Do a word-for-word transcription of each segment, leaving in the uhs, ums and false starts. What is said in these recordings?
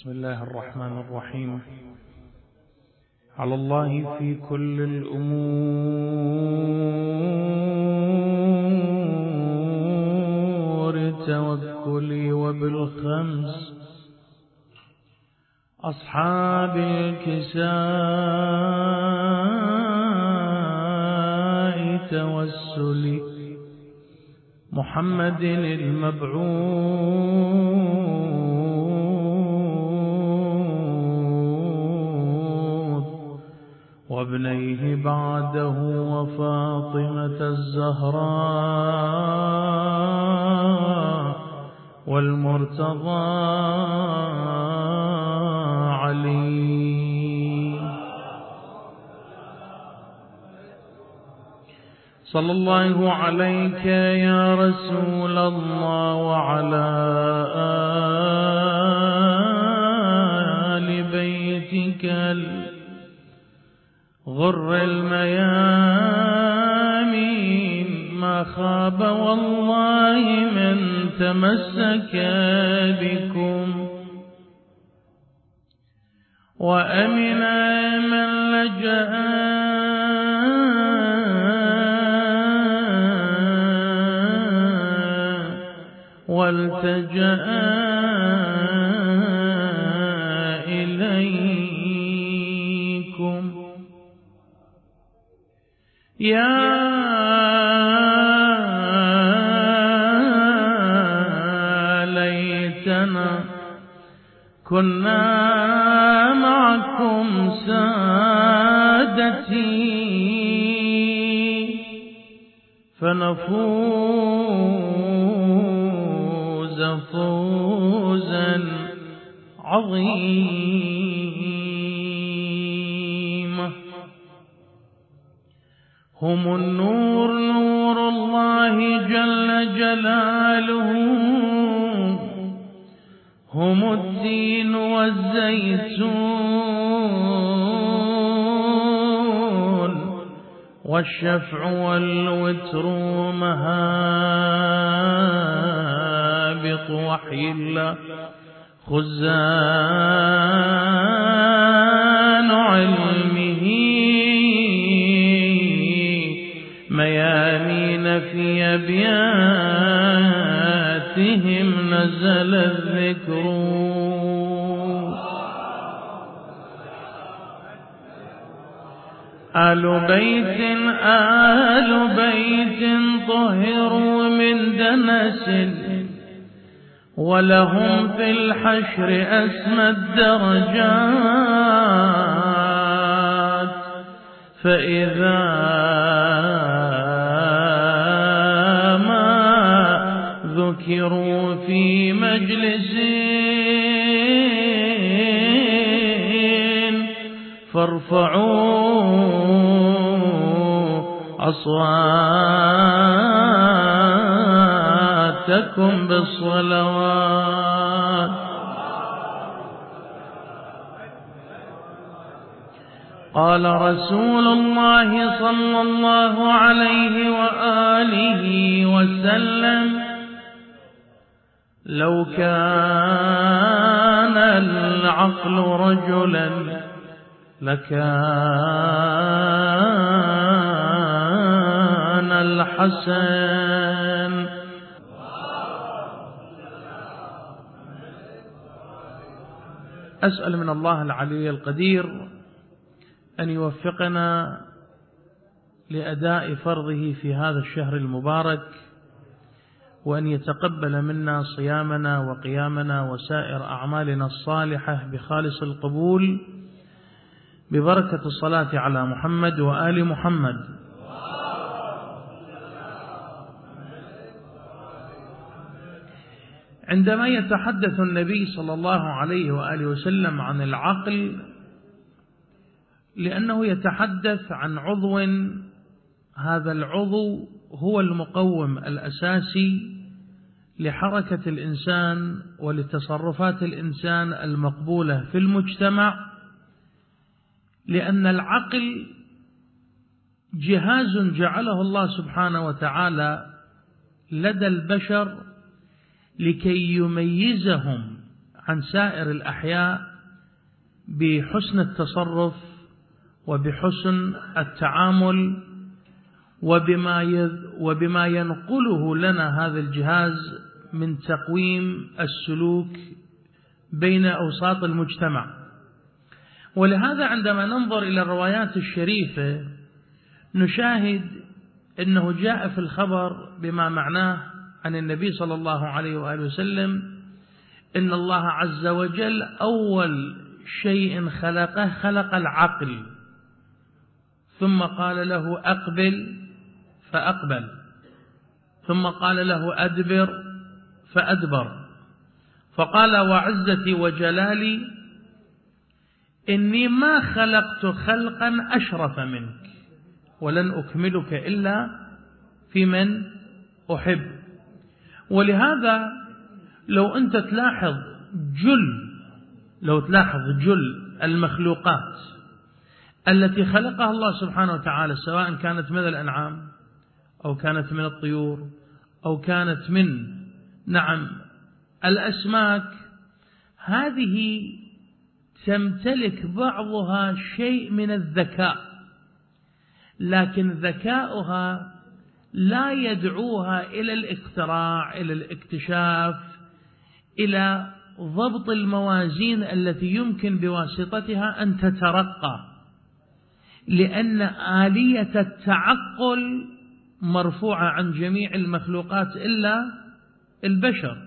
بسم الله الرحمن الرحيم. على الله في كل الأمور توكلي، وبالخمس أصحاب الكساء توسلي، محمد المبعوث وابنيه بعده وفاطمة الزهراء والمرتضى علي، صلى الله عليك يا رسول الله وعلى آل بيتك الغر الميامين، ما خاب والله من تمسك بكم، وأمن من لجأ والتجأ إليكم، يا ليتنا كنا معكم سادتي فنفوز فوزا عظيما. هم النور نور الله جل جلاله، هم التين والزيتون والشفع والوتر مهابط وحي الله، خزان علمه ميامين في أبياتهم نزل الذكر. آل بيت آل بيت طهروا من دنس، ولهم في الحشر أسمى الدرجات، فإذا ما ذكروا في مجلس فارفعوا أصواتكم بالصلوات. قال رسول الله صلى الله عليه وآله وسلم: لو كان العقل رجلا لكان الحسن. أسأل من الله العلي القدير أن يوفقنا لأداء فرضه في هذا الشهر المبارك، وأن يتقبل منا صيامنا وقيامنا وسائر أعمالنا الصالحة بخالص القبول، ببركة الصلاة على محمد وآل محمد. عندما يتحدث النبي صلى الله عليه وآله وسلم عن العقل، لأنه يتحدث عن عضو، هذا العضو هو المقوم الأساسي لحركة الإنسان ولتصرفات الإنسان المقبولة في المجتمع، لأن العقل جهاز جعله الله سبحانه وتعالى لدى البشر لكي يميزهم عن سائر الأحياء بحسن التصرف وبحسن التعامل وبما وبما ينقله لنا هذا الجهاز من تقويم السلوك بين أوساط المجتمع. ولهذا عندما ننظر إلى الروايات الشريفة نشاهد أنه جاء في الخبر بما معناه عن النبي صلى الله عليه وآله وسلم إن الله عز وجل أول شيء خلقه خلق العقل، ثم قال له أقبل فأقبل، ثم قال له أدبر فأدبر، فقال وعزتي وجلالي إني ما خلقت خلقا أشرف منك ولن أكملك إلا في من أحب. ولهذا لو أنت تلاحظ جل لو تلاحظ جل المخلوقات التي خلقها الله سبحانه وتعالى، سواء كانت من الأنعام أو كانت من الطيور أو كانت من نعم الأسماك، هذه تمتلك بعضها شيء من الذكاء، لكن ذكاؤها لا يدعوها إلى الاختراع، إلى الاكتشاف، إلى ضبط الموازين التي يمكن بواسطتها أن تترقى، لأن آلية التعقل مرفوعة عن جميع المخلوقات إلا البشر.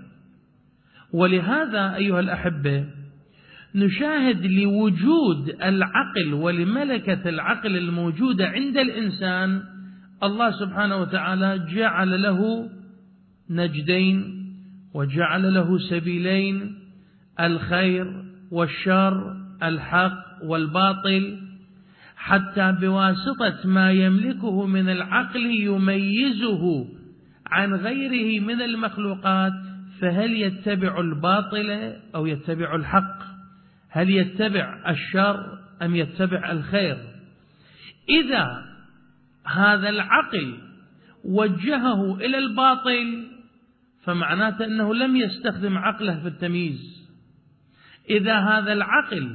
ولهذا أيها الأحبة نشاهد لوجود العقل ولملكة العقل الموجودة عند الإنسان الله سبحانه وتعالى جعل له نجدين وجعل له سبيلين، الخير والشر، الحق والباطل، حتى بواسطة ما يملكه من العقل يميزه عن غيره من المخلوقات. فهل يتبع الباطل أو يتبع الحق؟ هل يتبع الشر أم يتبع الخير؟ إذا هذا العقل وجهه إلى الباطل فمعناته أنه لم يستخدم عقله في التمييز. إذا هذا العقل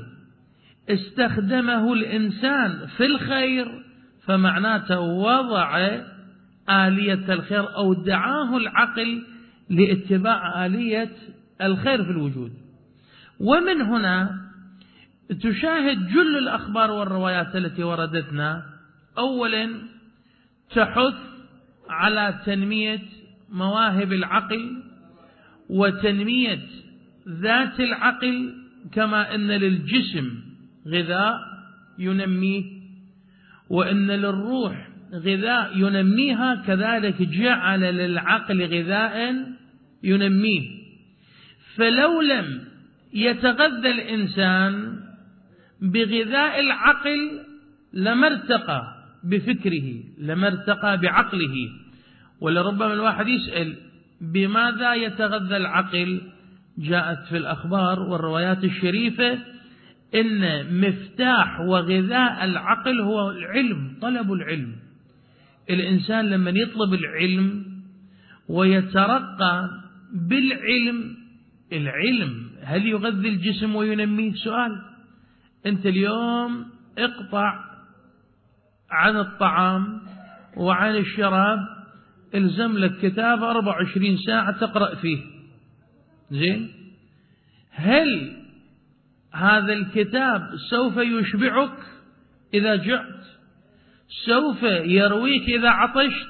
استخدمه الإنسان في الخير فمعناته وضع آلية الخير أو دعاه العقل لاتباع آلية الخير في الوجود. ومن هنا تشاهد جل الأخبار والروايات التي وردتنا أولا تحث على تنمية مواهب العقل وتنمية ذات العقل، كما أن للجسم غذاء ينميه وأن للروح غذاء ينميها، كذلك جعل للعقل غذاء ينميه. فلو لم يتغذى الإنسان بغذاء العقل لما ارتقى بفكره، لما ارتقى بعقله. ولربما الواحد يسأل بماذا يتغذى العقل؟ جاءت في الأخبار والروايات الشريفة إن مفتاح وغذاء العقل هو العلم، طلب العلم. الإنسان لما يطلب العلم ويترقى بالعلم، العلم هل يغذي الجسم وينميه؟ سؤال. أنت اليوم اقطع عن الطعام وعن الشراب، الزم لك كتاب أربع وعشرين ساعة تقرأ فيه، زين؟ هل هذا الكتاب سوف يشبعك إذا جعت؟ سوف يرويك إذا عطشت؟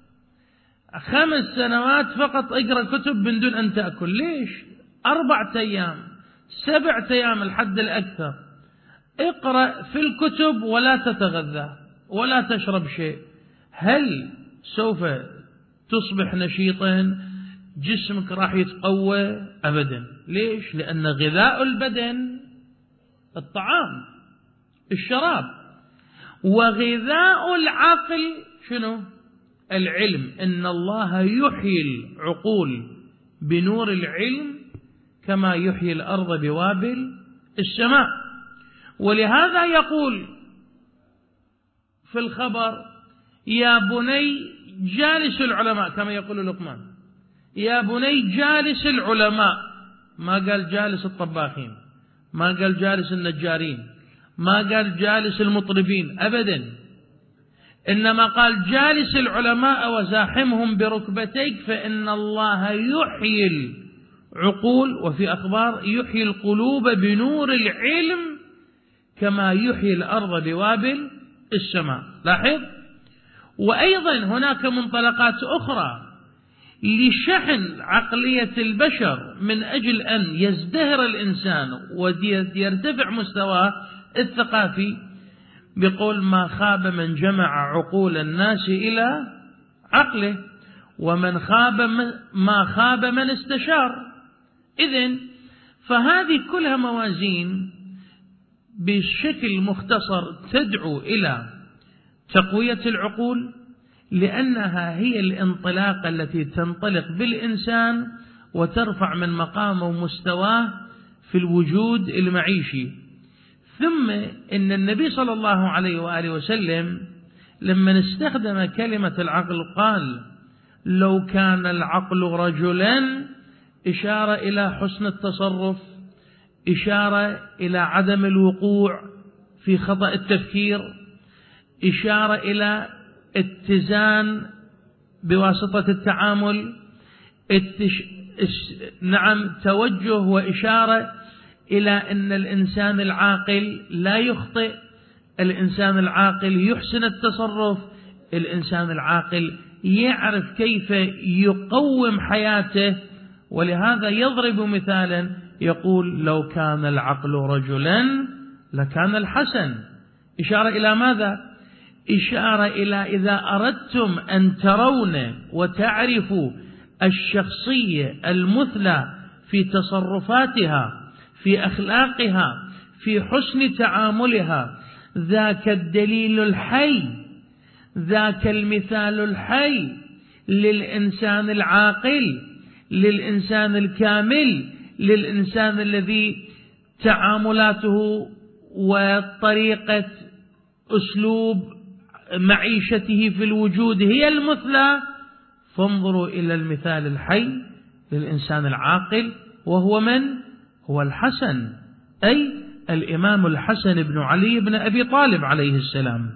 خمس سنوات فقط اقرأ كتب من دون أن تأكل. ليش؟ أربعة أيام سبعة أيام الحد الأكثر اقرأ في الكتب ولا تتغذى ولا تشرب شيء. هل سوف تصبح نشيطا؟ جسمك راح يتقوى؟ أبدا. ليش؟ لأن غذاء البدن الطعام الشراب، وغذاء العقل شنو؟ العلم. إن الله يحيي العقول بنور العلم كما يحيي الأرض بوابل السماء. ولهذا يقول في الخبر يا بني جالس العلماء، كما يقول لقمان، يا بني جالس العلماء ما قال جالس الطباخين، ما قال جالس النجارين، ما قال جالس المطربين أبدا، إنما قال جالس العلماء وزاحمهم بركبتيك، فإن الله يحيي العقول، وفي أخبار يحيي القلوب بنور العلم كما يحيي الأرض بوابل السماء. لاحظ. وأيضا هناك منطلقات أخرى لشحن عقلية البشر من أجل أن يزدهر الإنسان ويرتفع مستواه الثقافي، بقول ما خاب من جمع عقول الناس إلى عقله، ومن خاب ما خاب من استشار. إذن فهذه كلها موازين بشكل مختصر تدعو إلى تقوية العقول، لأنها هي الانطلاقة التي تنطلق بالإنسان وترفع من مقامه ومستواه في الوجود المعيشي. ثم إن النبي صلى الله عليه وآله وسلم لما استخدم كلمة العقل قال لو كان العقل رجلا، إشارة إلى حسن التصرف، إشارة إلى عدم الوقوع في خطأ التفكير، إشارة إلى اتزان بواسطة التعامل، التش... نعم توجه وإشارة إلى أن الإنسان العاقل لا يخطئ، الإنسان العاقل يحسن التصرف، الإنسان العاقل يعرف كيف يقوم حياته. ولهذا يضرب مثالا يقول لو كان العقل رجلا لكان الحسن. إشارة إلى ماذا؟ إشارة إلى إذا أردتم أن ترون وتعرفوا الشخصية المثلى في تصرفاتها، في أخلاقها، في حسن تعاملها، ذاك الدليل الحي، ذاك المثال الحي للإنسان العاقل، للإنسان الكامل، للإنسان الذي تعاملاته وطريقة أسلوب معيشته في الوجود هي المثلى. فانظروا إلى المثال الحي للإنسان العاقل، وهو من؟ هو الحسن، أي الإمام الحسن بن علي بن أبي طالب عليه السلام.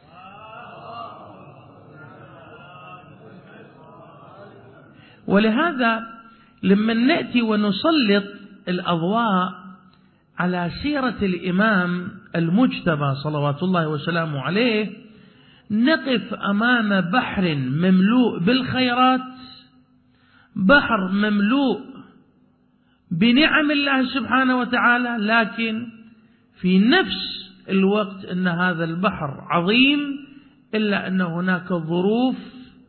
ولهذا لما نأتي ونسلط الأضواء على سيرة الإمام المجتبى صلوات الله وسلامه عليه، نقف أمام بحر مملوء بالخيرات، بحر مملوء بنعم الله سبحانه وتعالى، لكن في نفس الوقت أن هذا البحر عظيم، إلا أن هناك ظروف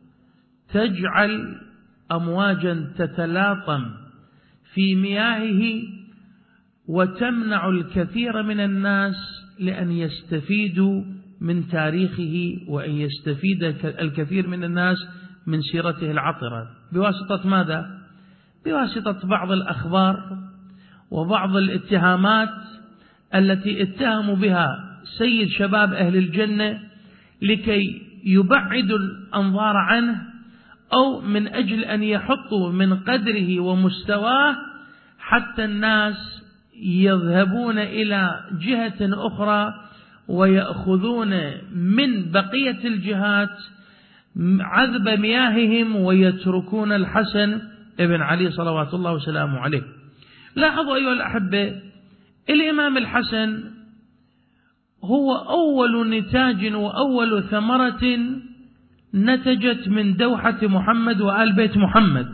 تجعل أمواجا تتلاطم في مياهه وتمنع الكثير من الناس لأن يستفيدوا من تاريخه، وأن يستفيد الكثير من الناس من سيرته العطرة. بواسطة ماذا؟ بواسطة بعض الأخبار وبعض الاتهامات التي اتهموا بها سيد شباب أهل الجنة لكي يبعدوا الأنظار عنه، أو من أجل أن يحطوا من قدره ومستواه حتى الناس يذهبون إلى جهة أخرى ويأخذون من بقية الجهات عذب مياههم ويتركون الحسن ابن علي صلوات الله وسلامه عليه. لاحظوا أيها الأحبة، الإمام الحسن هو أول نتاج وأول ثمرة نتجت من دوحة محمد وآل بيت محمد،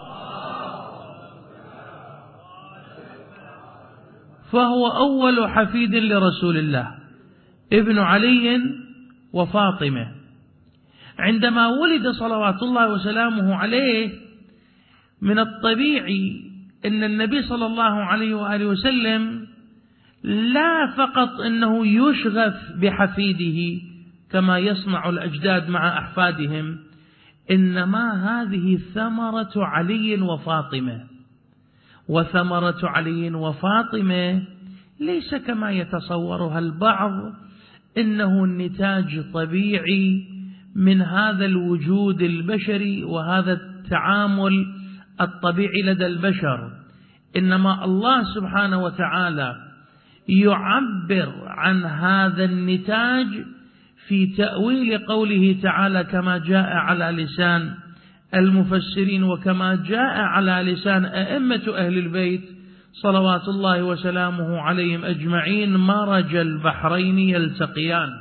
فهو أول حفيد لرسول الله ابن علي وفاطمة. عندما ولد صلوات الله وسلامه عليه، من الطبيعي أن النبي صلى الله عليه وآله وسلم لا فقط أنه يشغف بحفيده كما يصنع الأجداد مع أحفادهم، إنما هذه ثمرة علي وفاطمة. وثمرة علي وفاطمة ليس كما يتصورها البعض إنه النتاج طبيعي من هذا الوجود البشري وهذا التعامل الطبيعي لدى البشر، إنما الله سبحانه وتعالى يعبر عن هذا النتاج في تأويل قوله تعالى كما جاء على لسان المفسرين وكما جاء على لسان أئمة أهل البيت صلوات الله وسلامه عليهم أجمعين: مرج البحرين يلتقيان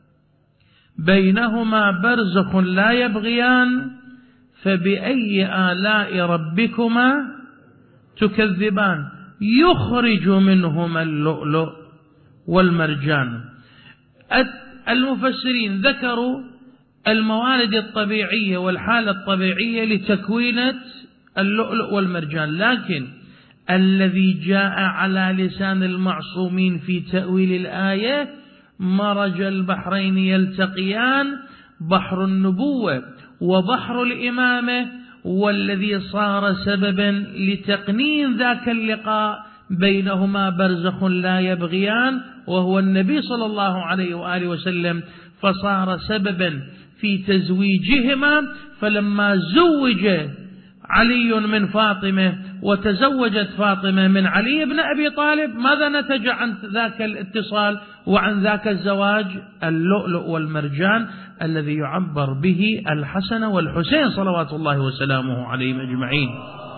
بينهما برزخ لا يبغيان فبأي آلاء ربكما تكذبان يخرج منهما اللؤلؤ والمرجان. المفسرين ذكروا الموارد الطبيعية والحالة الطبيعية لتكوينة اللؤلؤ والمرجان، لكن الذي جاء على لسان المعصومين في تأويل الآية مرج البحرين يلتقيان، بحر النبوة وبحر الإمامة، والذي صار سببا لتقنين ذاك اللقاء بينهما برزخ لا يبغيان وهو النبي صلى الله عليه وآله وسلم، فصار سببا في تزويجهما. فلما زوج علي من فاطمة وتزوجت فاطمة من علي بن أبي طالب، ماذا نتج عن ذاك الاتصال وعن ذاك الزواج؟ اللؤلؤ والمرجان الذي يعبر به الحسن والحسين صلوات الله وسلامه عليهم أجمعين.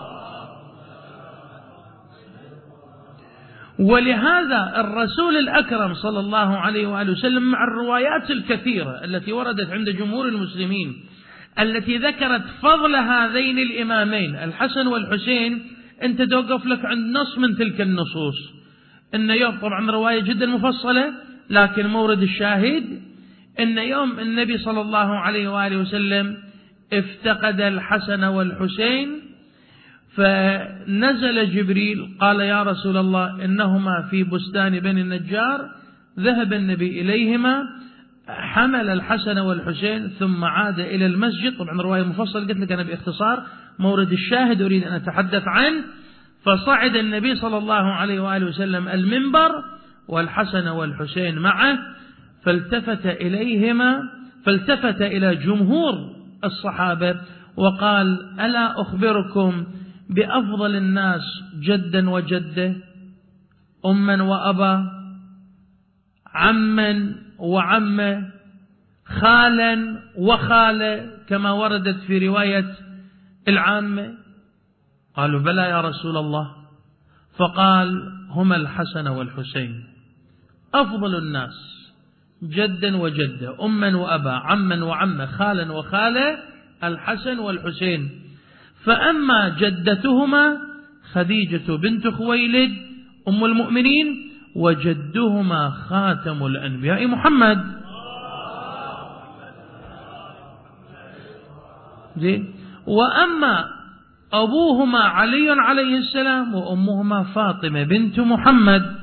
ولهذا الرسول الأكرم صلى الله عليه وآله وسلم مع الروايات الكثيرة التي وردت عند جمهور المسلمين التي ذكرت فضل هذين الإمامين الحسن والحسين، أنت توقف لك عند نص من تلك النصوص. إن يوم طبعا رواية جدا مفصلة، لكن مورد الشاهد إن يوم النبي صلى الله عليه وآله وسلم افتقد الحسن والحسين، فنزل جبريل قال: يا رسول الله إنهما في بستان بني النجار. ذهب النبي إليهما، حمل الحسن والحسين ثم عاد إلى المسجد. طبعا رواية مفصلة، قلت لك أنا باختصار مورد الشاهد أريد أن أتحدث عنه. فصعد النبي صلى الله عليه وآله وسلم المنبر والحسن والحسين معه، فالتفت إليهما فالتفت إلى جمهور الصحابة وقال: ألا أخبركم بأفضل الناس جدا وجدة، أما وأبا، عما وعمة، خالا وخالة، كما وردت في رواية العامة؟ قالوا: بلى يا رسول الله. فقال: هما الحسن والحسين أفضل الناس جدا وجدة، أما وأبا، عما وعمة، خالا وخالة، الحسن والحسين. فأما جدتهما خديجة بنت خويلد أم المؤمنين، وجدهما خاتم الأنبياء محمد. زين. وأما أبوهما علي عليه السلام، وأمهما فاطمة بنت محمد.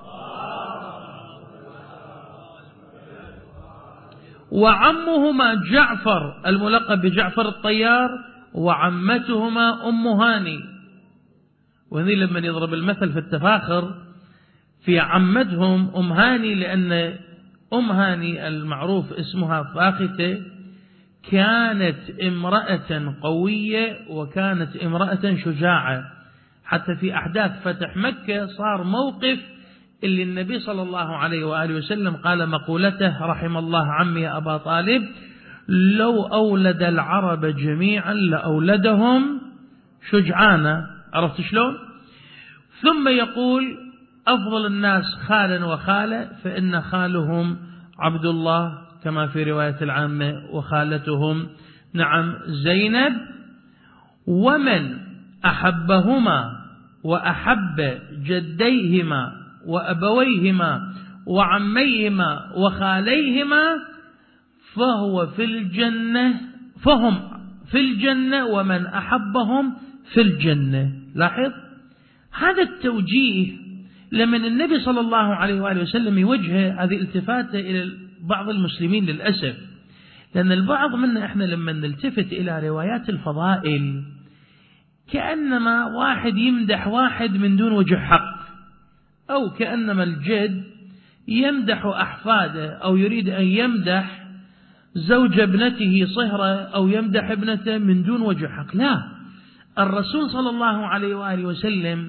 وعمهما جعفر الملقب بجعفر الطيار، وعمتهما أم هاني. وهذه لما يضرب المثل في التفاخر في عمتهم أم هاني، لأن أم هاني المعروف اسمها فاختة كانت امرأة قوية وكانت امرأة شجاعة. حتى في أحداث فتح مكة صار موقف اللي النبي صلى الله عليه وآله وسلم قال مقولته: رحم الله عمي أبا طالب، لو أولد العرب جميعا لأولدهم شجعانا. عرفت شلون؟ ثم يقول: أفضل الناس خالا وخالة، فإن خالهم عبد الله كما في رواية العامة، وخالتهم نعم زينب. ومن أحبهما وأحب جديهما وأبويهما وعميهما وخاليهما فهو في الجنة فهم في الجنة، ومن أحبهم في الجنة. لاحظ هذا التوجيه لمن النبي صلى الله عليه وآله وسلم يوجه هذه التفاتة إلى بعض المسلمين للأسف، لأن البعض منا إحنا لما نلتفت إلى روايات الفضائل كأنما واحد يمدح واحد من دون وجه حق، أو كأنما الجد يمدح أحفاده، أو يريد أن يمدح زوج ابنته صهرة، أو يمدح ابنته من دون وجه حق. لا، الرسول صلى الله عليه وآله وسلم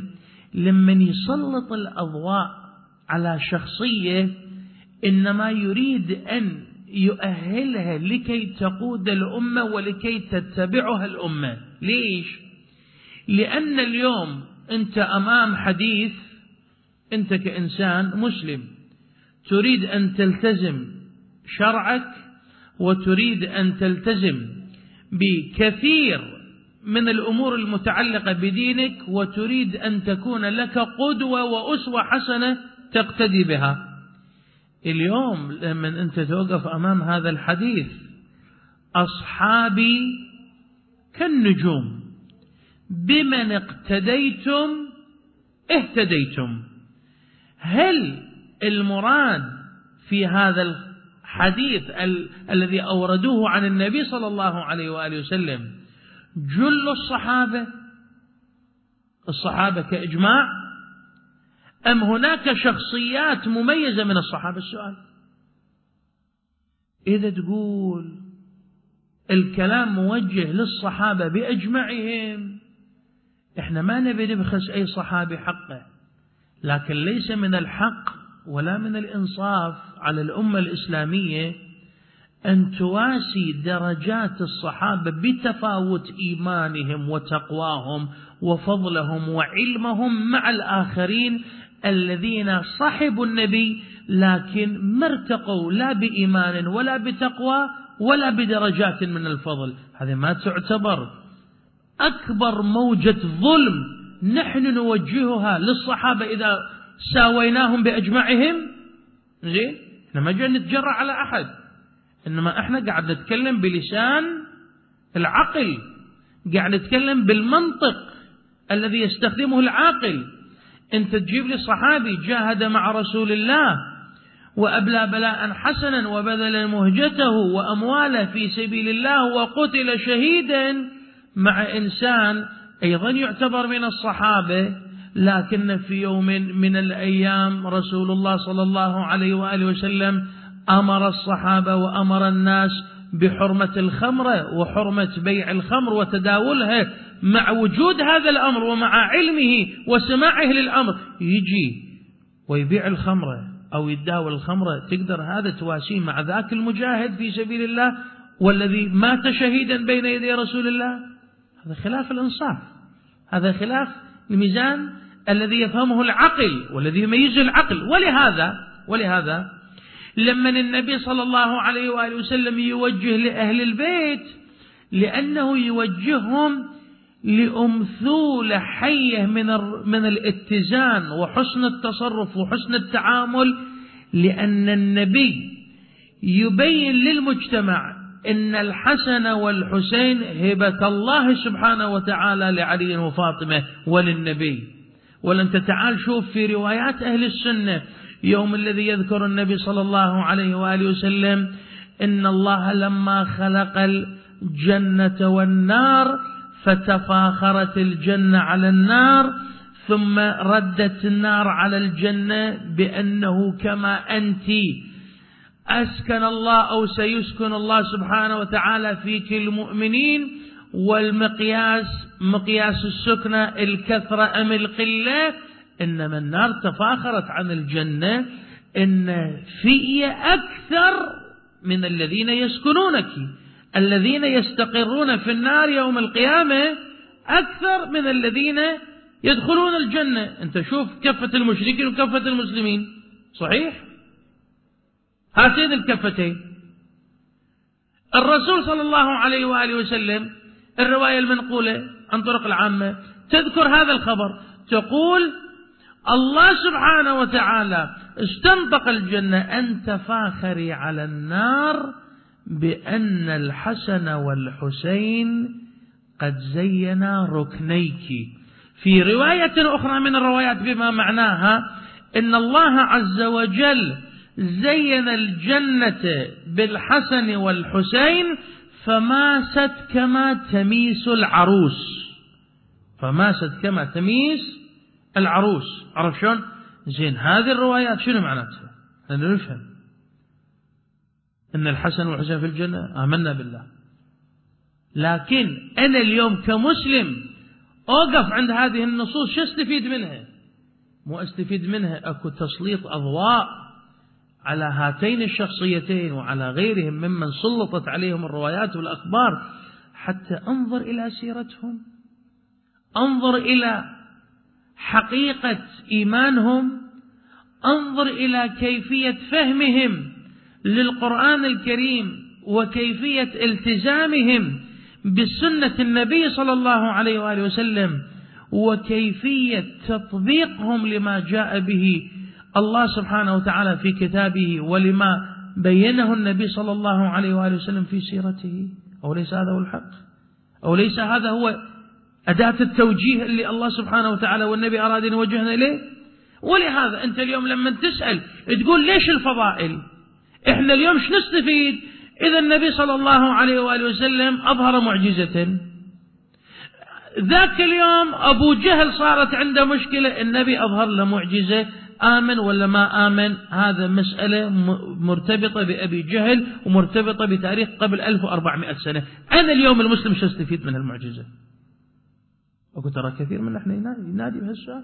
لمن يسلط الأضواء على شخصية إنما يريد أن يؤهلها لكي تقود الأمة ولكي تتبعها الأمة. ليش؟ لأن اليوم أنت أمام حديث، أنت كإنسان مسلم تريد أن تلتزم شرعك وتريد أن تلتزم بكثير من الأمور المتعلقة بدينك، وتريد أن تكون لك قدوة وأسوة حسنة تقتدي بها. اليوم لما أنت توقف أمام هذا الحديث، أصحابي كالنجوم بمن اقتديتم اهتديتم. هل المراد في هذا الحديث ال الذي أوردوه عن النبي صلى الله عليه وآله وسلم جل الصحابة الصحابة كإجماع، أم هناك شخصيات مميزة من الصحابة؟ السؤال. إذا تقول الكلام موجه للصحابة بأجمعهم، إحنا ما نبي نبخس أي صحابي حقه، لكن ليس من الحق ولا من الإنصاف على الأمة الإسلامية أن تواسي درجات الصحابة بتفاوت إيمانهم وتقواهم وفضلهم وعلمهم مع الآخرين الذين صحبوا النبي لكن ما ارتقوا لا بإيمان ولا بتقوى ولا بدرجات من الفضل. هذه ما تعتبر أكبر موجة ظلم نحن نوجهها للصحابة إذا ساويناهم بأجمعهم؟ زين، احنا ما جاي نتجرأ على أحد، إنما احنا قاعد نتكلم بلسان العقل، قاعد نتكلم بالمنطق الذي يستخدمه العاقل. انت تجيب لي صحابي جاهد مع رسول الله وأبلى بلاء حسنا وبذل مهجته وأمواله في سبيل الله وقتل شهيدا، مع إنسان أيضا يعتبر من الصحابة، لكن في يوم من الأيام رسول الله صلى الله عليه وآله وسلم أمر الصحابة وأمر الناس بحرمة الخمر وحرمة بيع الخمر وتداولها. مع وجود هذا الأمر ومع علمه وسماعه للأمر يجي ويبيع الخمر أو يتداول الخمر، تقدر هذا تواسيه مع ذاك المجاهد في سبيل الله والذي مات شهيدا بين يدي رسول الله؟ هذا خلاف الإنصاف، هذا خلاف الميزان الذي يفهمه العقل والذي يميزه العقل. ولهذا ولهذا لما النبي صلى الله عليه وآله وسلم يوجه لأهل البيت، لأنه يوجههم لأمثول حية من من الاتزان وحسن التصرف وحسن التعامل، لأن النبي يبين للمجتمع إن الحسن والحسين هبة الله سبحانه وتعالى لعلي وفاطمة وللنبي. ولن تتعال شوف في روايات أهل السنة يوم الذي يذكر النبي صلى الله عليه وآله وسلم إن الله لما خلق الجنة والنار فتفاخرت الجنة على النار ثم ردت النار على الجنة بأنه كما أنت أسكن الله أو سيسكن الله سبحانه وتعالى فيك المؤمنين، والمقياس مقياس السكنة الكثرة أم القلة، إنما النار تفاخرت عن الجنة إن في أكثر من الذين يسكنونك، الذين يستقرون في النار يوم القيامة أكثر من الذين يدخلون الجنة. أنت شوف كفة المشركين وكفة المسلمين، صحيح؟ هاتين الكفتين. الرسول صلى الله عليه وآله وسلم الرواية المنقولة عن طرق العامة تذكر هذا الخبر، تقول الله سبحانه وتعالى استنطق الجنة أن تفاخري على النار بأن الحسن والحسين قد زينا ركنيك. في رواية أخرى من الروايات بما معناها إن الله عز وجل زين الجنة بالحسن والحسين فماست كما تميس العروس، فماست كما تميس العروس. عرف شلون؟ زين، هذه الروايات شنو معناتها؟ أنا نفهم إن الحسن والحسين في الجنة، آمنا بالله، لكن أنا اليوم كمسلم أوقف عند هذه النصوص شو استفيد منها؟ مو أستفيد منها أكو تسليط أضواء على هاتين الشخصيتين وعلى غيرهم ممن سلطت عليهم الروايات والأخبار حتى أنظر إلى سيرتهم، أنظر إلى حقيقة إيمانهم، أنظر إلى كيفية فهمهم للقرآن الكريم وكيفية التزامهم بسنة النبي صلى الله عليه وآله وسلم وكيفية تطبيقهم لما جاء به الله سبحانه وتعالى في كتابه ولما بينه النبي صلى الله عليه وآله وسلم في سيرته. أو ليس هذا هو الحق؟ أو ليس هذا هو أداة التوجيه اللي الله سبحانه وتعالى والنبي أراد أن يوجهنا إليه؟ ولهذا أنت اليوم لما تسأل تقول ليش الفضائل؟ إحنا اليوم شو نستفيد إذا النبي صلى الله عليه وآله وسلم أظهر معجزة؟ ذاك اليوم أبو جهل صارت عنده مشكلة، النبي أظهر له معجزة، آمن ولا ما آمن؟ هذا مسألة مرتبطة بأبي جهل ومرتبطة بتاريخ قبل ألف وأربعمائة سنة. أنا اليوم المسلم شو استفيد من المعجزة؟ أقول ترى كثير من نحن ينادي بهالسؤال.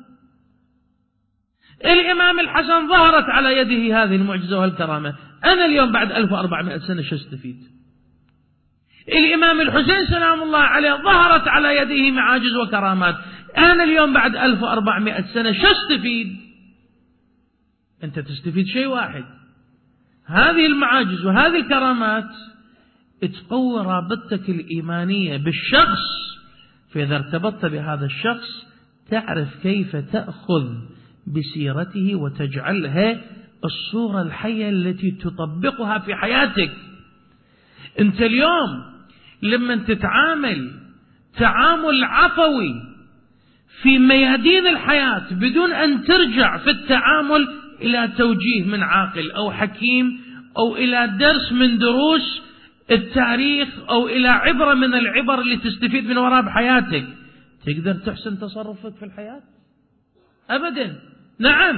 الإمام الحسن ظهرت على يده هذه المعجزة والكرامة، أنا اليوم بعد ألف وأربعمائة سنة شو استفيد؟ الإمام الحسين سلام الله عليه ظهرت على يده معاجز وكرامات، أنا اليوم بعد ألف وأربعمائة سنة شو استفيد؟ أنت تستفيد شيء واحد، هذه المعاجز وهذه الكرامات تقوي رابطتك الإيمانية بالشخص، فإذا ارتبطت بهذا الشخص تعرف كيف تأخذ بسيرته وتجعلها الصورة الحية التي تطبقها في حياتك. أنت اليوم لما تتعامل تعامل عفوي في ميادين الحياة بدون أن ترجع في التعامل إلى توجيه من عاقل أو حكيم أو إلى درس من دروس التاريخ أو إلى عبرة من العبر اللي تستفيد من وراء بحياتك، تقدر تحسن تصرفك في الحياة؟ أبدا. نعم،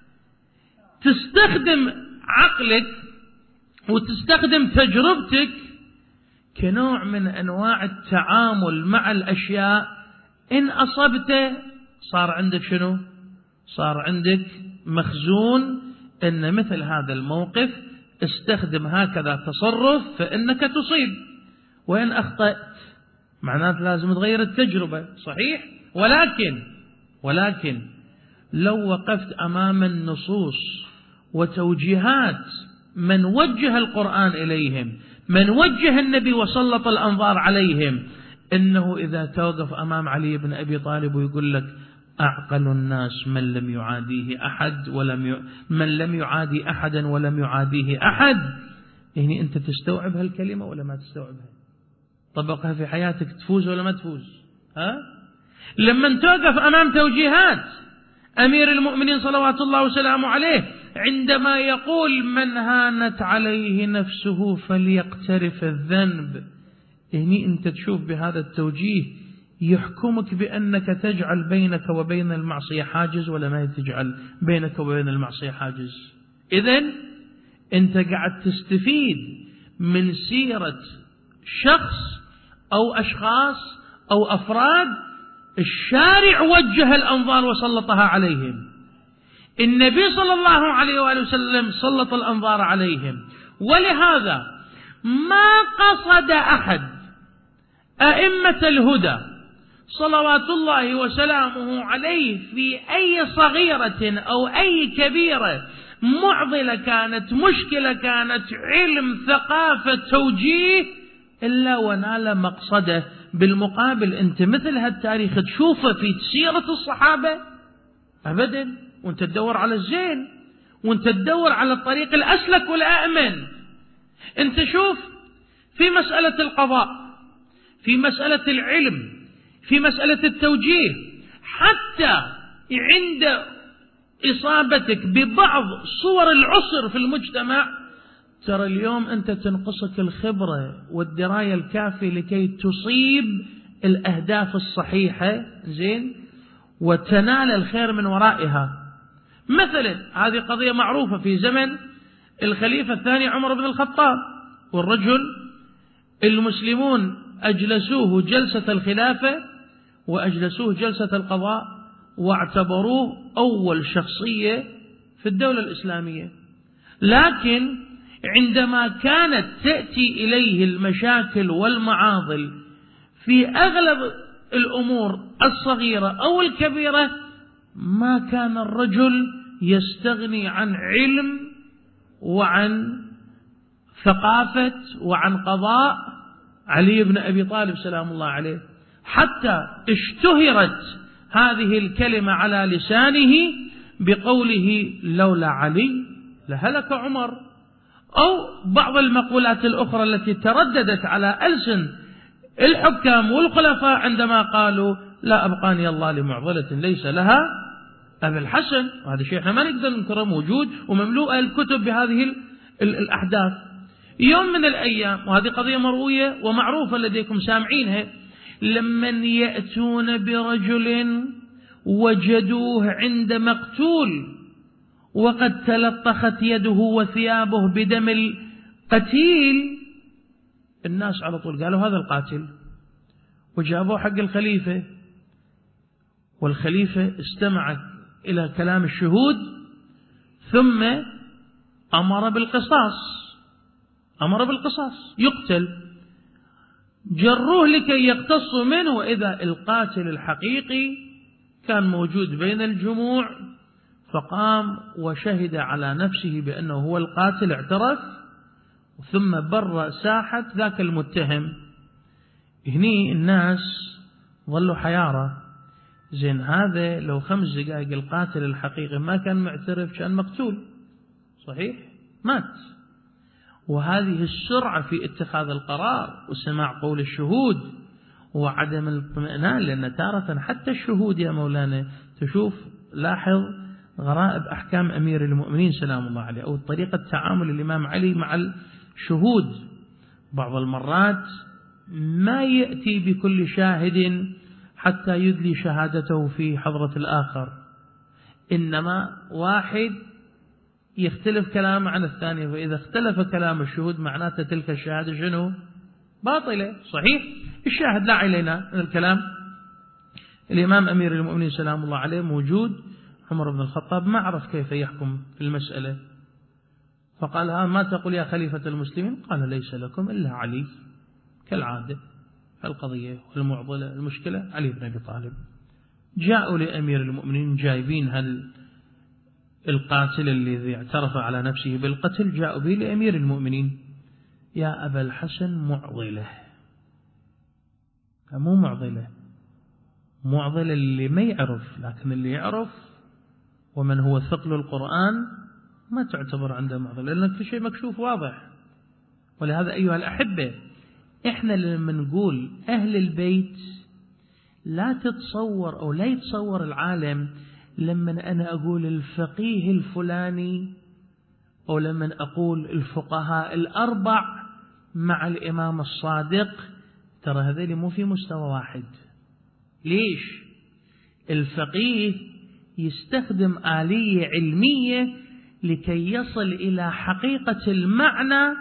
تستخدم عقلك وتستخدم تجربتك كنوع من أنواع التعامل مع الأشياء. إن أصبت صار عندك شنو؟ صار عندك مخزون أن مثل هذا الموقف استخدم هكذا تصرف فإنك تصيب. وإن أخطأت معناته لازم تغير التجربة، صحيح؟ ولكن ولكن لو وقفت أمام النصوص وتوجيهات من وجه القرآن إليهم، من وجه النبي وسلط الأنظار عليهم، إنه إذا توقف أمام علي بن أبي طالب ويقول لك أعقل الناس من لم يعاديه أحد ولم ي... من لم يعادي أحدا ولم يعاديه أحد، يعني أنت تستوعب هالكلمة ولا ما تستوعبها؟ طبقها في حياتك تفوز ولا ما تفوز؟ ها؟ لما توقف أمام توجيهات أمير المؤمنين صلوات الله وسلامه عليه عندما يقول من هانت عليه نفسه فليقترف الذنب، يعني أنت تشوف بهذا التوجيه يحكمك بأنك تجعل بينك وبين المعصية حاجز ولا ما تجعل بينك وبين المعصية حاجز. إذن أنت قاعد تستفيد من سيرة شخص أو أشخاص أو أفراد الشارع وجه الأنظار وسلطها عليهم. النبي صلى الله عليه وآله وسلم سلط الأنظار عليهم، ولهذا ما قصد أحد أئمة الهدى صلوات الله وسلامه عليه في أي صغيرة أو أي كبيرة، معضلة كانت، مشكلة كانت، علم، ثقافة، توجيه، إلا ونال مقصده. بالمقابل أنت مثل هالتاريخ تشوفه في سيرة الصحابة؟ أبدا. وأنت تدور على الزين، وأنت تدور على الطريق الأسلك والأأمن. أنت شوف في مسألة القضاء، في مسألة العلم، في مسألة التوجيه، حتى عند إصابتك ببعض صور العسر في المجتمع، ترى اليوم أنت تنقصك الخبرة والدراية الكافية لكي تصيب الأهداف الصحيحة، زين، وتنال الخير من ورائها. مثلا هذه قضية معروفة في زمن الخليفة الثاني عمر بن الخطاب، والرجل المسلمون أجلسوه جلسة الخلافة وأجلسوه جلسة القضاء، واعتبروه أول شخصية في الدولة الإسلامية. لكن عندما كانت تأتي إليه المشاكل والمعاضل في أغلب الأمور الصغيرة أو الكبيرة ما كان الرجل يستغني عن علم وعن ثقافة وعن قضاء علي بن أبي طالب سلام الله عليه، حتى اشتهرت هذه الكلمة على لسانه بقوله لولا علي لهلك عمر، أو بعض المقولات الأخرى التي ترددت على ألسن الحكام والخلفاء عندما قالوا لا أبقاني الله لمعضلة ليس لها أبي الحسن. وهذا شيء احنا ما نقدر ننكره، موجود ومملوءة الكتب بهذه الأحداث. يوم من الأيام، وهذه قضية مروية ومعروفة لديكم سامعينها، لمن يأتون برجل وجدوه عند مقتول وقد تلطخت يده وثيابه بدم القتيل، الناس على طول قالوا هذا القاتل، وجابوه حق الخليفة، والخليفة استمع إلى كلام الشهود ثم أمر بالقصاص، أمر بالقصاص يقتل. جروه لكي يقتصوا منه، وإذا القاتل الحقيقي كان موجود بين الجموع، فقام وشهد على نفسه بأنه هو القاتل، اعترف، ثم بر ساحة ذاك المتهم. هني الناس ظلوا حيارة، زين هذا لو خمس دقائق القاتل الحقيقي ما كان معترف كان مقتول، صحيح مات. وهذه السرعة في اتخاذ القرار وسماع قول الشهود وعدم الاطمئنان، لأن تارة حتى الشهود يا مولانا تشوف، لاحظ غرائب أحكام أمير المؤمنين سلام الله عليه أو طريقة تعامل الإمام علي مع الشهود. بعض المرات ما يأتي بكل شاهد حتى يدلي شهادته في حضرة الآخر، إنما واحد يختلف كلامه عن الثاني، فإذا اختلف كلام الشهود معناته تلك الشهادة شنو؟ باطلة، صحيح؟ الشاهد لا علينا من الكلام. الإمام أمير المؤمنين سلام الله عليه موجود، عمر بن الخطاب ما عرف كيف يحكم في المسألة، فقال ها ما تقول يا خليفة المسلمين؟ قال ليس لكم إلا علي، كالعادة القضية والمعضلة المشكلة علي بن أبي طالب. جاءوا لأمير المؤمنين جايبين هل القاتل الذي اعترف على نفسه بالقتل، جاءوا به لأمير المؤمنين، يا أبا الحسن معضلة، مو معضلة، معضلة اللي ما يعرف، لكن اللي يعرف ومن هو ثقل القرآن ما تعتبر عنده معضلة، لأن كل شيء مكشوف واضح. ولهذا أيها الأحبة، إحنا لما نقول أهل البيت لا تتصور أو لا يتصور العالم لما أنا أقول الفقيه الفلاني أو لما أقول الفقهاء الأربع مع الإمام الصادق، ترى هذول مو في مستوى واحد. ليش؟ الفقيه يستخدم آلية علمية لكي يصل إلى حقيقة المعنى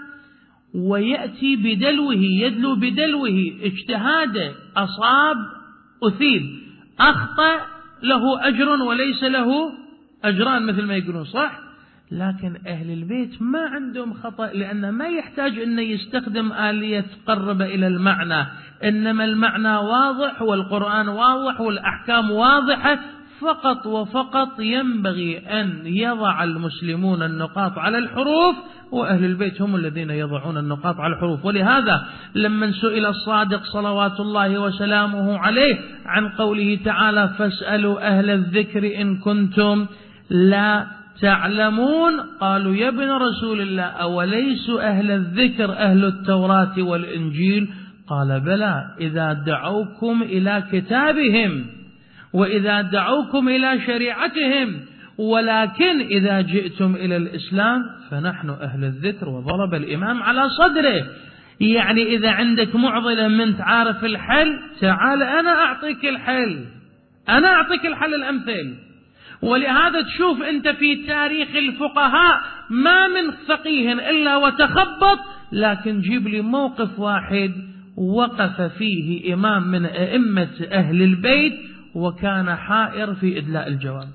ويأتي بدلوه، يدلو بدلوه، اجتهاده، أصاب أثيب، أخطأ له أجر وليس له أجران مثل ما يقولون، صح؟ لكن أهل البيت ما عندهم خطأ، لأنه ما يحتاج أن يستخدم آلية تقرب إلى المعنى، إنما المعنى واضح والقرآن واضح والأحكام واضحة، فقط وفقط ينبغي أن يضع المسلمون النقاط على الحروف، وأهل البيت هم الذين يضعون النقاط على الحروف. ولهذا لما سئل الصادق صلوات الله وسلامه عليه عن قوله تعالى فاسألوا أهل الذكر إن كنتم لا تعلمون، قالوا يا ابن رسول الله أوليسوا أهل الذكر أهل التوراة والإنجيل؟ قال بلى، إذا دعوكم إلى كتابهم وإذا دعوكم إلى شريعتهم، ولكن إذا جئتم إلى الإسلام فنحن أهل الذكر. وضرب الإمام على صدره، يعني إذا عندك معضلة من تعرف الحل، تعال أنا أعطيك الحل، أنا أعطيك الحل الأمثل. ولهذا تشوف أنت في تاريخ الفقهاء ما من فقيه إلا وتخبط، لكن جيب لي موقف واحد وقف فيه إمام من أئمة أهل البيت وكان حائر في إدلاء الجواب.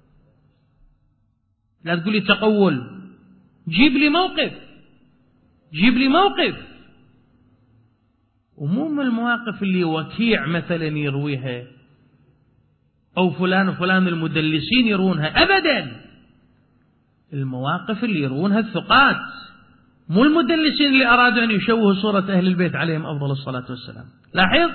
لا تقول لي تقول، جيب لي موقف، جيب لي موقف. ومو من المواقف اللي وكيع مثلا يرويها أو فلان وفلان المدلسين يرونها، أبدا. المواقف اللي يرونها الثقات، مو المدلسين اللي أرادوا أن يشوهوا صورة أهل البيت عليهم أفضل الصلاة والسلام. لاحظ،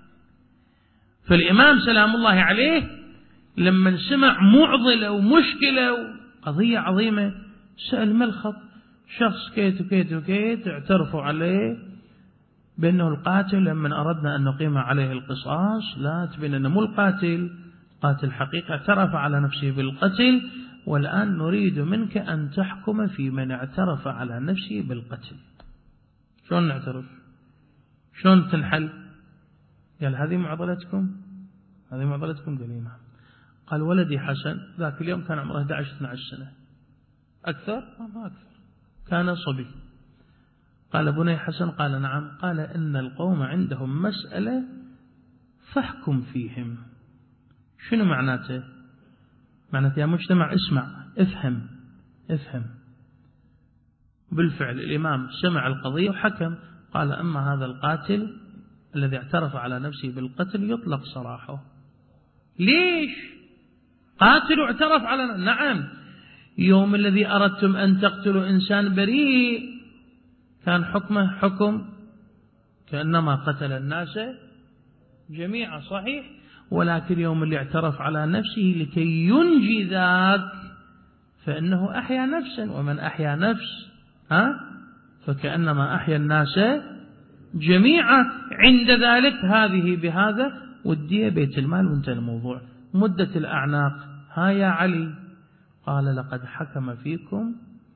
فالإمام سلام الله عليه لما سمع معضلة ومشكلة وقضية عظيمة سأل ملخط شخص كيت وكيت وكيت، اعترفوا عليه بأنه القاتل. لما أردنا أن نقيم عليه القصاص لا تبين أنه مو القاتل، قاتل حقيقة، اعترف على نفسه بالقتل، والآن نريد منك أن تحكم في من اعترف على نفسه بالقتل. شلون نعترف؟ شلون تنحل؟ قال هذه معضلتكم، هذه معضلتكم. قال نعم. قال ولدي حسن ذاك اليوم كان عمره إحدى عشرة اثنتي عشرة سنة، أكثر؟ ما أكثر، كان صبي. قال بني حسن، قال نعم. قال إن القوم عندهم مسألة فاحكم فيهم. شنو معناته؟ معناته يا مجتمع اسمع، افهم افهم. بالفعل الإمام سمع القضية وحكم. قال أما هذا القاتل الذي اعترف على نفسه بالقتل يطلق سراحه. ليش؟ قاتل واعترف على نعم. يوم الذي أردتم أن تقتلوا إنسان بريء كان حكمه حكم كأنما قتل الناس جميعا، صحيح. ولكن يوم اللي اعترف على نفسه لكي ينجي ذاك فإنه أحيا نفسا، ومن أحيا نفس ها فكأنما أحيا الناس جميعا. عند ذلك هذه بهذا والدية بيت المال وانتهى الموضوع. مدة الأعناق ها يا علي. قال لقد حكم فيكم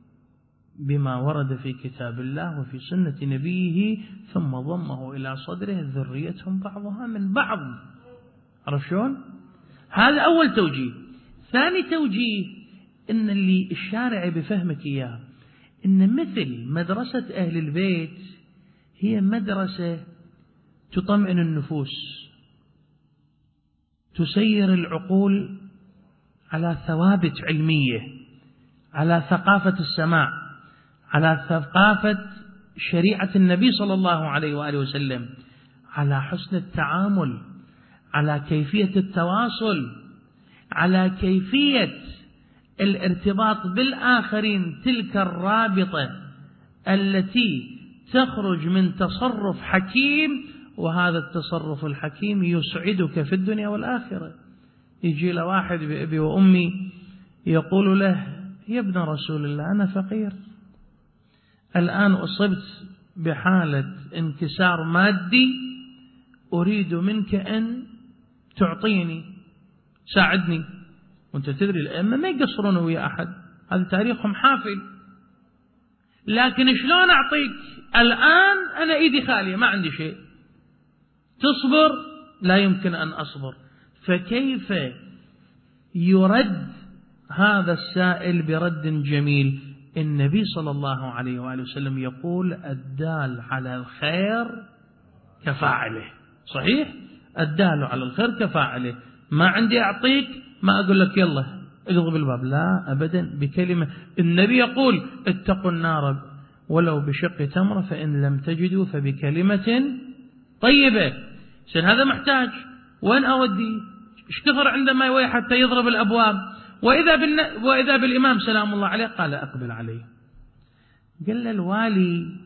بما ورد في كتاب الله وفي سنة نبيه، ثم ضمه إلى صدره ذريتهم بعضها من بعض. عرف شلون؟ هذا أول توجيه. ثاني توجيه إن اللي الشارع بفهمك إياه إن مثل مدرسة أهل البيت هي مدرسة تطمئن النفوس، تسير العقول على ثوابت علمية، على ثقافة السماع، على ثقافة شريعة النبي صلى الله عليه وآله وسلم، على حسن التعامل، على كيفية التواصل، على كيفية الارتباط بالآخرين. تلك الرابطة التي تخرج من تصرف حكيم، وهذا التصرف الحكيم يسعدك في الدنيا والآخرة. يجي له واحد بأبي وأمي يقول له يا ابن رسول الله أنا فقير، الآن أصبت بحالة انكسار مادي، أريد منك أن تعطيني، ساعدني. وانت تدري الأئمة ما يقصرون ويا أحد، هذا تاريخهم حافل. لكن شلون أعطيك الآن؟ أنا إيدي خالية ما عندي شيء. تصبر؟ لا يمكن أن أصبر. فكيف يرد هذا السائل برد جميل؟ النبي صلى الله عليه وآله وسلم يقول الدال على الخير كفاعله. صحيح؟ الدال على الخير كفاعله. ما عندي أعطيك، ما أقول لك يلا اقضب الباب، لا أبدا، بكلمة. النبي يقول اتقوا النار ولو بشق تمرة فإن لم تجدوا فبكلمة طيبة. سن هذا محتاج. وين أودي؟ ايش كثر عندما يوي حتى يضرب الأبواب. وإذا, بالن... وإذا بالإمام سلام الله عليه قال أقبل عليه. قال الوالي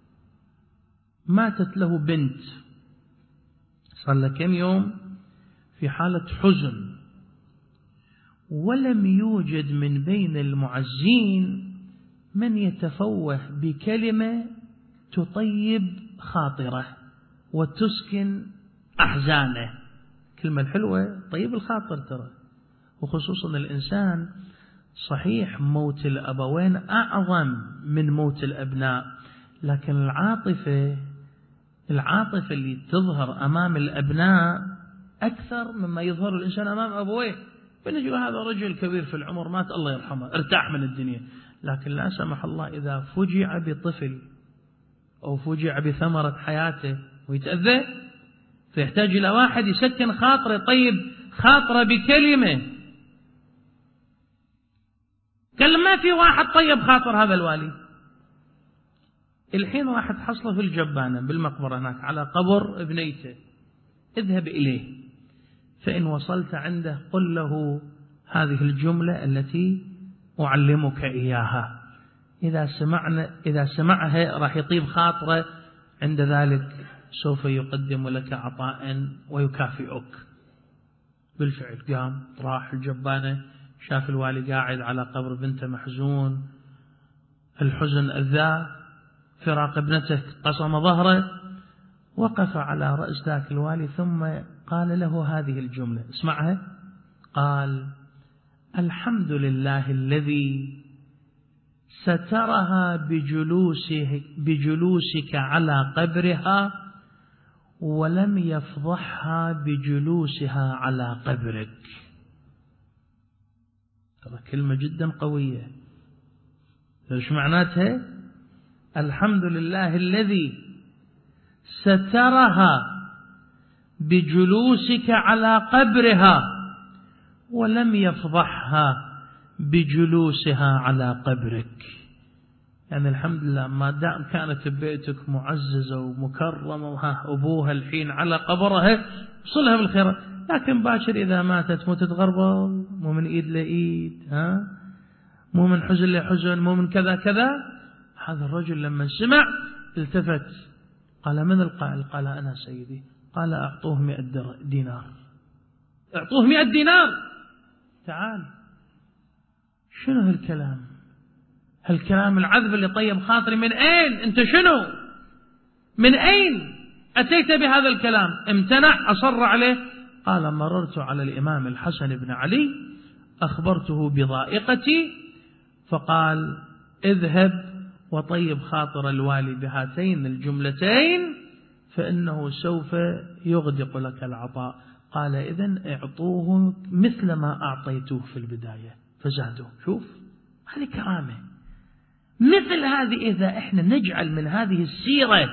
ماتت له بنت، صار له كم يوم في حالة حزن، ولم يوجد من بين المعزين من يتفوه بكلمة تطيب خاطره وتسكن أحزانه. كلمة الحلوة طيب الخاطر ترى، وخصوصا الإنسان. صحيح موت الأبوين أعظم من موت الأبناء، لكن العاطفة العاطفة اللي تظهر أمام الأبناء أكثر مما يظهر الإنسان أمام أبويه. بنجي هذا رجل كبير في العمر مات الله يرحمه، ارتاح من الدنيا. لكن لا سمح الله إذا فجع بطفل أو فجع بثمرة حياته ويتأذى، فيحتاج إلى واحد يسكن خاطره. طيب خاطره بكلمة، قال ما في واحد طيب خاطر هذا الوالي. الحين راح تحصله في الجبانة بالمقبرة هناك على قبر ابنيته، اذهب إليه، فإن وصلت عنده قل له هذه الجملة التي أعلمك إياها، إذا سمعنا إذا سمعها راح يطيب خاطره، عند ذلك سوف يقدم لك عطاء ويكافئك. بالفعل قام راح الجبانة، شاف الوالي قاعد على قبر بنته محزون، الحزن أذاه، فراق ابنته قصم ظهره، وقف على رأس ذاك الوالي ثم قال له هذه الجملة، اسمعها. قال: الحمد لله الذي سترها بجلوسه بجلوسك على قبرها ولم يفضحها بجلوسها على قبرك. ترى كلمة جدا قوية. ايش معناتها؟ الحمد لله الذي سترها بجلوسك على قبرها ولم يفضحها بجلوسها على قبرك. يعني الحمد لله ما دام كانت ببيتك معززة ومكرمة وها أبوها الحين على قبرها وصلها بالخير، لكن باشر إذا ماتت مو تتغربل، مو من إيد لإيد، ها مو من حزن لحزن، مو من كذا كذا. هذا الرجل لما سمع التفت، قال: من القائل؟ قال: أنا سيدي. قال: أعطوه مئة دينار، أعطوه مئة دينار. تعال، شنو هالكلام؟ هالكلام العذب اللي طيب خاطري من أين؟ أنت شنو؟ من أين أتيت بهذا الكلام؟ امتنع، أصر عليه. قال: مررت على الإمام الحسن بن علي أخبرته بضائقتي، فقال: اذهب وطيب خاطر الوالي بهاتين الجملتين فإنه سوف يغدق لك العطاء. قال: إذن اعطوه مثل ما أعطيتوه في البداية. فزادوا. شوف هذه كرامة. مثل هذه إذا إحنا نجعل من هذه السيرة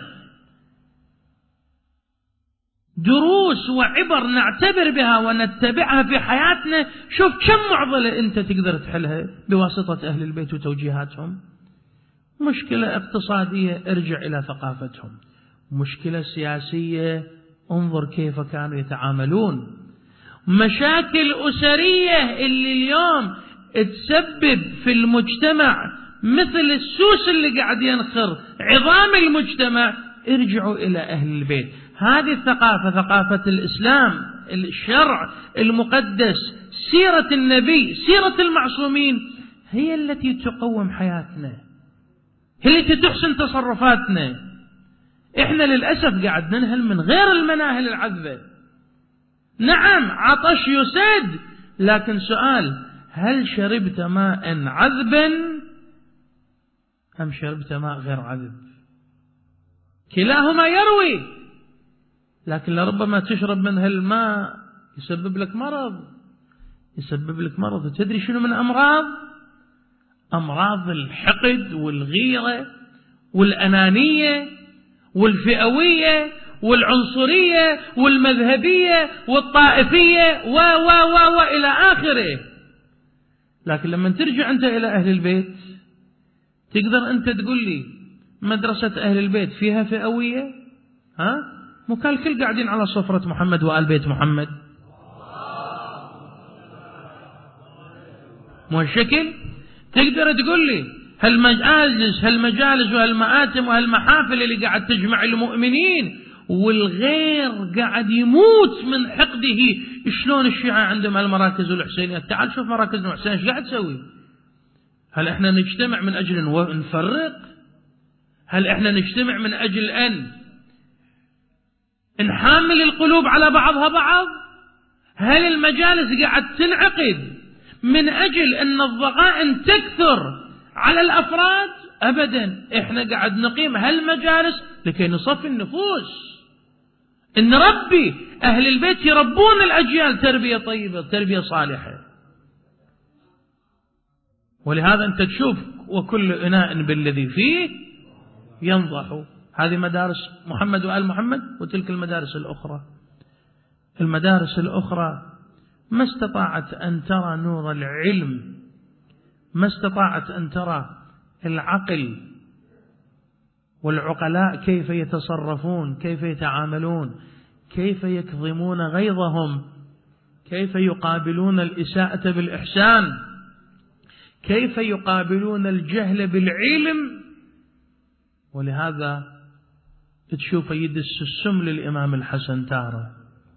دروس وعبر نعتبر بها ونتبعها في حياتنا، شوف كم معضلة أنت تقدر تحلها بواسطة أهل البيت وتوجيهاتهم. مشكلة اقتصادية ارجع إلى ثقافتهم، مشكلة سياسية انظر كيف كانوا يتعاملون، مشاكل أسرية اللي اليوم تسبب في المجتمع مثل السوس اللي قاعد ينخر عظام المجتمع، ارجعوا إلى أهل البيت. هذه الثقافة، ثقافة الإسلام، الشرع المقدس، سيرة النبي، سيرة المعصومين، هي التي تقوم حياتنا، هي التي تحسن تصرفاتنا. إحنا للأسف قاعد ننهل من غير المناهل العذبة. نعم عطش يسد، لكن سؤال: هل شربت ماء عذبا أم شربت ماء غير عذب؟ كلاهما يروي، لكن لربما تشرب من هالماء يسبب لك مرض، يسبب لك مرض. تدري شنو من أمراض؟ أمراض الحقد والغيرة والأنانية والفئوية والعنصرية والمذهبية والطائفية و و و وإلى آخره. لكن لما ترجع أنت إلى أهل البيت تقدر أنت تقول لي مدرسة أهل البيت فيها فئوية؟ ها؟ مو كان الكل قاعدين على صفرة محمد وآل بيت محمد؟ مو الشكل؟ تقدر تقول لي هالمجالس هالمجالس وهالمآتم وهالمحافل اللي قاعد تجمع المؤمنين والغير قاعد يموت من حقده، شلون الشيعة عندهم هالمراكز والحسينيات؟ تعال شوف مراكزنا الحسينية ايش قاعد تسوي؟ هل احنا نجتمع من اجل ان نفرق؟ هل احنا نجتمع من اجل ان نحامل القلوب على بعضها بعض؟ هل المجالس قاعد تنعقد من أجل أن الضغائن تكثر على الأفراد؟ أبدا، إحنا قاعد نقيم هالمجالس لكي نصفي النفوس، إن ربي أهل البيت يربون الأجيال تربية طيبة، تربية صالحة. ولهذا أنت تشوف وكل إناء بالذي فيه ينضح. هذه مدارس محمد وآل محمد، وتلك المدارس الأخرى. المدارس الأخرى ما استطاعت أن ترى نور العلم، ما استطاعت أن ترى العقل والعقلاء كيف يتصرفون، كيف يتعاملون، كيف يكظمون غيظهم، كيف يقابلون الإساءة بالإحسان، كيف يقابلون الجهل بالعلم. ولهذا تشوف يدس السم للإمام الحسن تارة،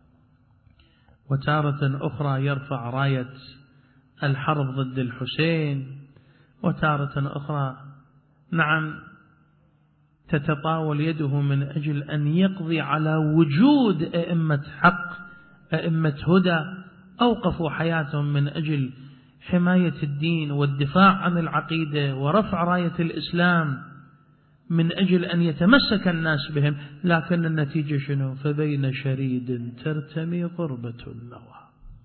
وتارة أخرى يرفع راية الحرب ضد الحسين، وتارة أخرى نعم تتطاول يده من أجل أن يقضي على وجود أئمة حق، أئمة هدى أوقفوا حياتهم من أجل حماية الدين والدفاع عن العقيدة ورفع راية الإسلام من أجل أن يتمسك الناس بهم. لكن النتيجة شنو؟ فبين شريد ترتمي غربة النوى،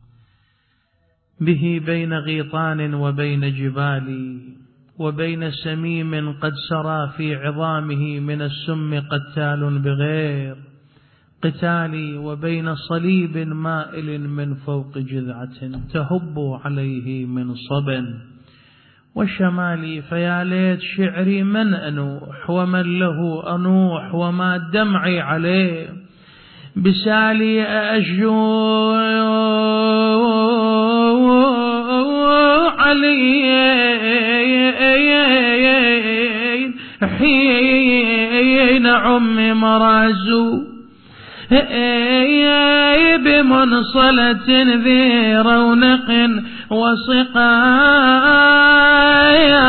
به بين غيطان وبين جبال، وبين سميم قد سرى في عظامه من السم قتال بغير قتالي، وبين صليب مائل من فوق جذعة تهب عليه من صب وشمالي. فيا ليت شعري من أنوح ومن له أنوح وما دمعي عليه، بسالي أشجو علي حين عمي مرازو بمنصلة ذي رونق وسقايا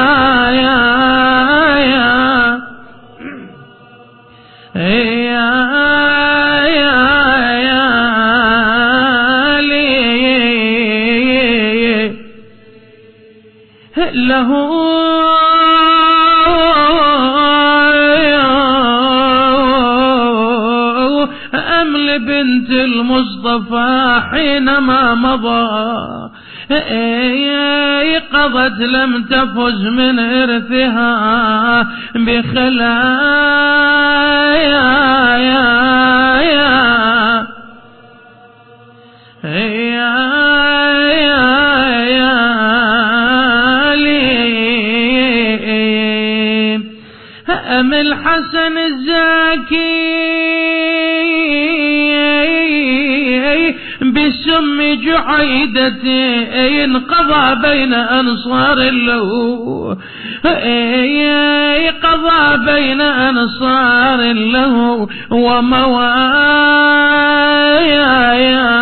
له أمل بنت المصطفى حينما مضى قضت لم تفز من إرثها بخلايا أم الحسن الزاكي بسم جعيدة انقضى بين أنصار له، قضى بين أنصار له وموايا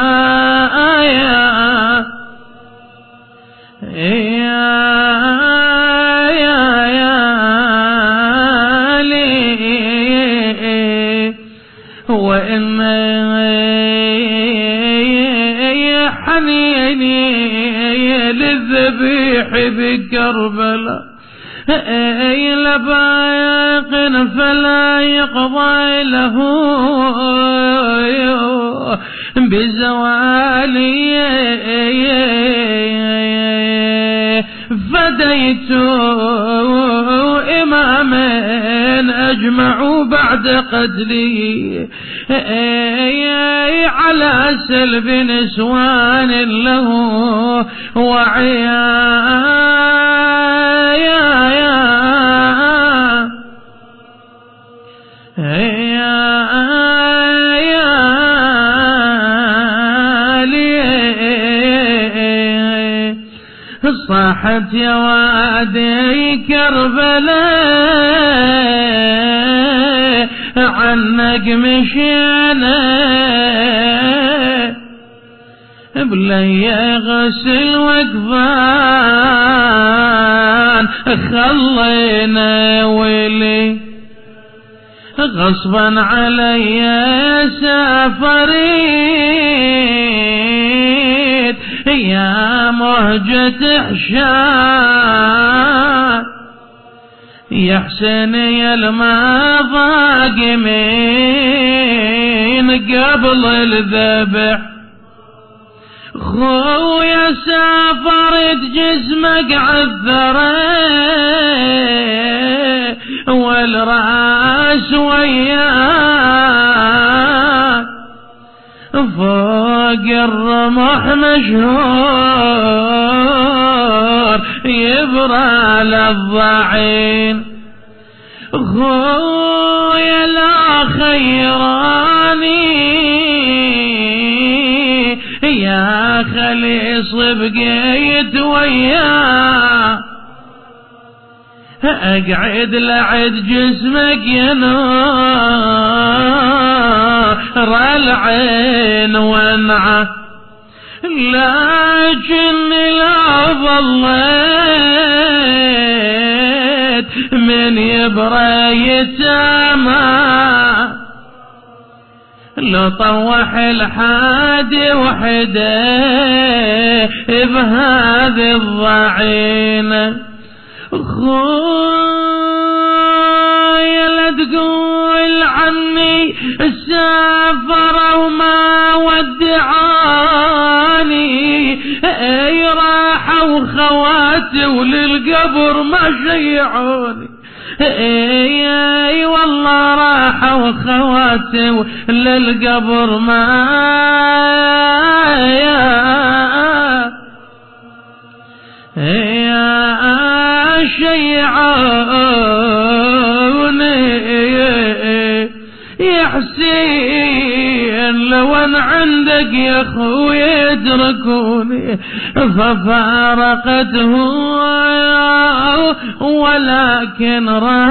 وإن حنيني للذبيح بكربلاء لبايق فلا يقضى له بزوالي، فديت إمامين أجمعوا بعد قتلي على سلب نسوان له وعيايا. صاحت يا وادي كربلاء عنك مشينا بلي غسل وقفان خلينا ويلي غصبا علي سافريت يا مهجة حشان يا حسين يا المضاقمين قبل الذبح خويا سافرت جسمك عالثرى والراس وياك فوق فوق الرمح مشهور يبرى للضعين خويا لا خيراني يا خليص بقيت وياه اقعد لعد جسمك ينار العين وانعه لكن لا ظليت من يبرى يتامى لو طوح الحادي وحده بهذه الضعين خويا لا تقول عني سافر وما ودعاني اي راحوا خواتي وللقبر ما شيعوني اي اي والله راحوا خواتي وللقبر ما يا شيعوني يا حسين لو انا عندك يا اخوي اتركوني ففارقته ولكن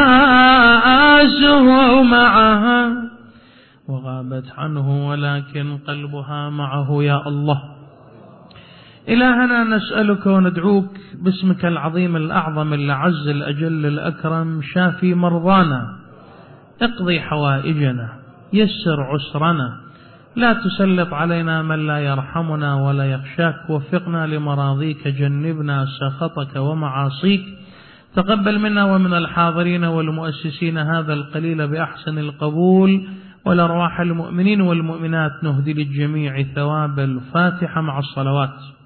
راسه معها وغابت عنه ولكن قلبها معه. يا الله إلهنا نسألك وندعوك باسمك العظيم الأعظم الأعز الأجل الأكرم شافي مرضانا اقضي حوائجنا يسر عسرنا لا تسلط علينا من لا يرحمنا ولا يخشاك وفقنا لمراضيك جنبنا سخطك ومعاصيك تقبل منا ومن الحاضرين والمؤسسين هذا القليل بأحسن القبول والأرواح المؤمنين والمؤمنات نهدي للجميع ثواب الفاتحة مع الصلوات.